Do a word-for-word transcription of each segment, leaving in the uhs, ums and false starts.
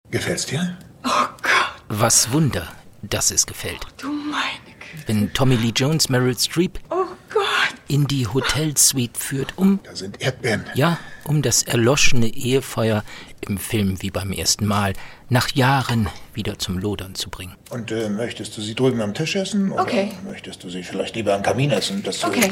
Gefällt's dir? Oh Gott. Was Wunder, dass es gefällt. Oh, du meine Güte. Wenn Tommy Lee Jones Meryl Streep Oh Gott. in die Hotelsuite führt, um... Da sind Erdbeeren. Ja, um das erloschene Ehefeuer im Film wie beim ersten Mal nach Jahren wieder zum Lodern zu bringen. Und äh, möchtest du sie drüben am Tisch essen? Oder Okay. möchtest du sie vielleicht lieber am Kamin essen? Dass du Okay.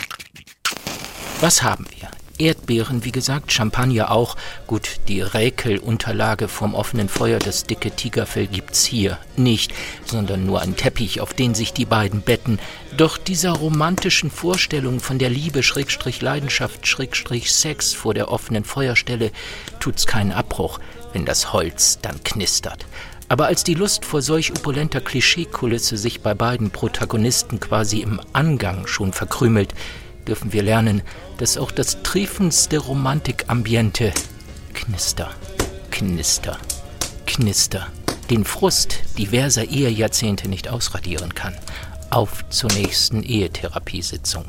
Was haben wir? Erdbeeren, wie gesagt, Champagner auch. Gut, die Räkelunterlage vom offenen Feuer, das dicke Tigerfell gibt's hier nicht, sondern nur ein Teppich, auf den sich die beiden betten. Doch dieser romantischen Vorstellung von der Liebe, Schrägstrich Leidenschaft, Schrägstrich Sex vor der offenen Feuerstelle tut's keinen Abbruch, wenn das Holz dann knistert. Aber als die Lust vor solch opulenter Klischeekulisse sich bei beiden Protagonisten quasi im Angang schon verkrümelt, dürfen wir lernen, dass auch das triefendste Romantikambiente Knister, Knister, Knister den Frust diverser Ehejahrzehnte nicht ausradieren kann. Auf zur nächsten Ehetherapiesitzung.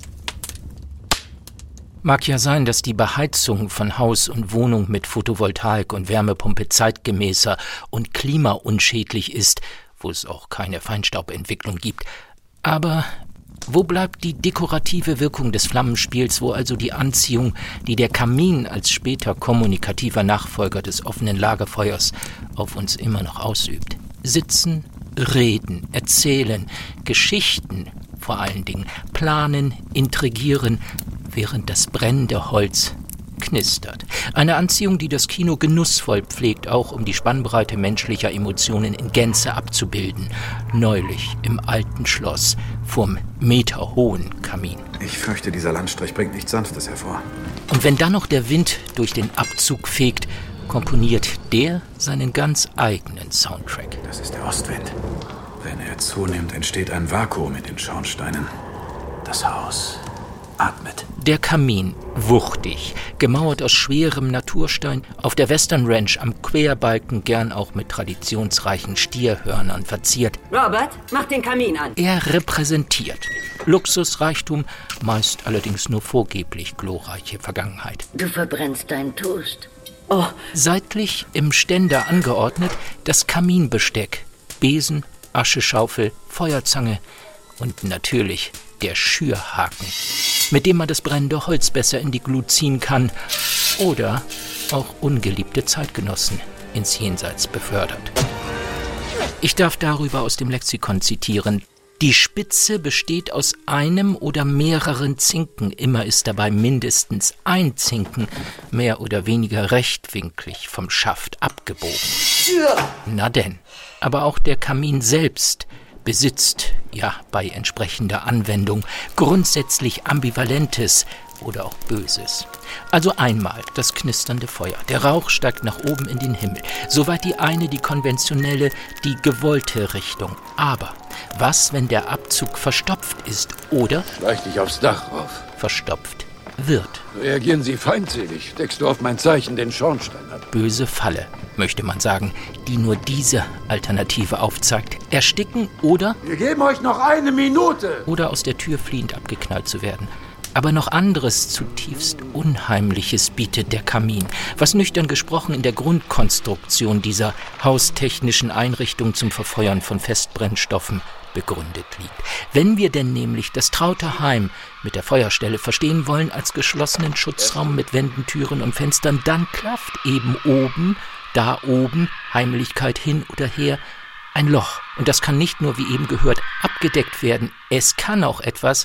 Mag ja sein, dass die Beheizung von Haus und Wohnung mit Photovoltaik und Wärmepumpe zeitgemäßer und klimaunschädlich ist, wo es auch keine Feinstaubentwicklung gibt. Aber wo bleibt die dekorative Wirkung des Flammenspiels, wo also die Anziehung, die der Kamin als später kommunikativer Nachfolger des offenen Lagerfeuers auf uns immer noch ausübt? Sitzen, reden, erzählen, Geschichten vor allen Dingen, planen, intrigieren, während das brennende Holz knistert. Eine Anziehung, die das Kino genussvoll pflegt, auch um die Spannbreite menschlicher Emotionen in Gänze abzubilden. Neulich im alten Schloss vorm meterhohen Kamin. Ich fürchte, dieser Landstrich bringt nichts Sanftes hervor. Und wenn dann noch der Wind durch den Abzug fegt, komponiert der seinen ganz eigenen Soundtrack. Das ist der Ostwind. Wenn er zunimmt, entsteht ein Vakuum in den Schornsteinen. Das Haus atmet. Der Kamin, wuchtig, gemauert aus schwerem Naturstein, auf der Western Ranch am Querbalken gern auch mit traditionsreichen Stierhörnern verziert. Robert, mach den Kamin an. Er repräsentiert Luxusreichtum, meist allerdings nur vorgeblich glorreiche Vergangenheit. Du verbrennst deinen Toast. Oh. Seitlich im Ständer angeordnet das Kaminbesteck, Besen, Ascheschaufel, Feuerzange und natürlich der Schürhaken, mit dem man das brennende Holz besser in die Glut ziehen kann oder auch ungeliebte Zeitgenossen ins Jenseits befördert. Ich darf darüber aus dem Lexikon zitieren. Die Spitze besteht aus einem oder mehreren Zinken. Immer ist dabei mindestens ein Zinken, mehr oder weniger rechtwinklig vom Schaft abgebogen. Ja. Na denn, aber auch der Kamin selbst besitzt, ja bei entsprechender Anwendung, grundsätzlich Ambivalentes oder auch Böses. Also einmal das knisternde Feuer. Der Rauch steigt nach oben in den Himmel. Soweit die eine, die konventionelle, die gewollte Richtung. Aber was, wenn der Abzug verstopft ist oder Schleich dich aufs Dach rauf. verstopft wird? Reagieren Sie feindselig. Deckst du auf mein Zeichen den Schornstein ab. Böse Falle, möchte man sagen, die nur diese Alternative aufzeigt. Ersticken oder Wir geben euch noch eine Minute. oder aus der Tür fliehend abgeknallt zu werden. Aber noch anderes zutiefst Unheimliches bietet der Kamin, was nüchtern gesprochen in der Grundkonstruktion dieser haustechnischen Einrichtung zum Verfeuern von Festbrennstoffen begründet liegt. Wenn wir denn nämlich das traute Heim mit der Feuerstelle verstehen wollen als geschlossenen Schutzraum mit Wänden, Türen und Fenstern, dann klafft eben oben, da oben, Heimlichkeit hin oder her, ein Loch. Und das kann nicht nur, wie eben gehört, abgedeckt werden. Es kann auch etwas...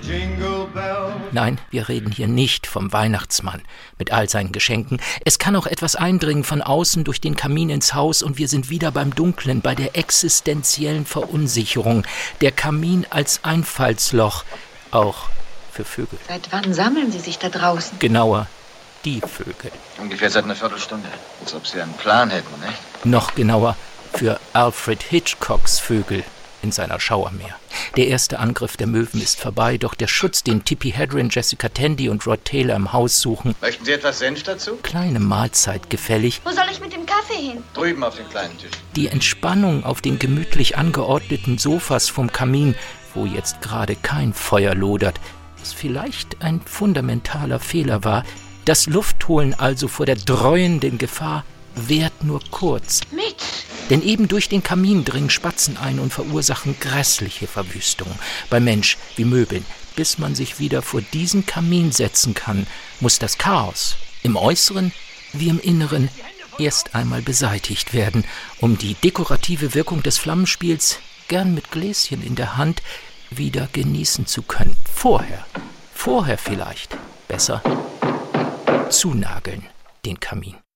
Nein, wir reden hier nicht vom Weihnachtsmann mit all seinen Geschenken. Es kann auch etwas eindringen von außen durch den Kamin ins Haus und wir sind wieder beim Dunklen, bei der existenziellen Verunsicherung. Der Kamin als Einfallsloch, auch für Vögel. Seit wann sammeln Sie sich da draußen? Genauer, die Vögel. Ungefähr seit einer Viertelstunde. Als ob Sie einen Plan hätten, nicht? Noch genauer, für Alfred Hitchcocks Vögel in seiner Schauermeer. Der erste Angriff der Möwen ist vorbei, doch der Schutz, den Tippi Hedren, Jessica Tandy und Rod Taylor im Haus suchen... Möchten Sie etwas Senf dazu? Kleine Mahlzeit gefällig. Wo soll ich mit dem Kaffee hin? Drüben auf dem kleinen Tisch. Die Entspannung auf den gemütlich angeordneten Sofas vom Kamin, wo jetzt gerade kein Feuer lodert, was vielleicht ein fundamentaler Fehler war, das Luftholen also vor der dreuenden Gefahr, währt nur kurz. Mit. Denn eben durch den Kamin dringen Spatzen ein und verursachen grässliche Verwüstungen, bei Mensch wie Möbeln. Bis man sich wieder vor diesen Kamin setzen kann, muss das Chaos im Äußeren wie im Inneren erst einmal beseitigt werden, um die dekorative Wirkung des Flammenspiels gern mit Gläschen in der Hand wieder genießen zu können. Vorher, vorher vielleicht besser zunageln den Kamin.